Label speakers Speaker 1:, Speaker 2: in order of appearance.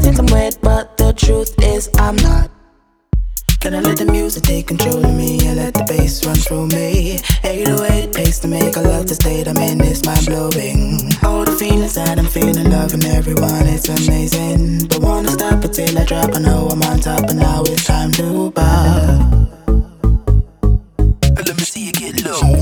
Speaker 1: think I'm wet, but the truth is I'm not. Can I let the music take control of me and let the bass run through me? 808 pace to make a love, the state I'm in is mind-blowing. All the feelings that I'm feeling, loving everyone, it's amazing. But wanna stop until I drop, I know I'm on top, and now it's time to buy.